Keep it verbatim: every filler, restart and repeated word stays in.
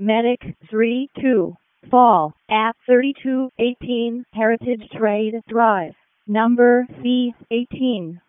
Medic three two. Fall at thirty-two eighteen Heritage Trade Drive, number C eighteen.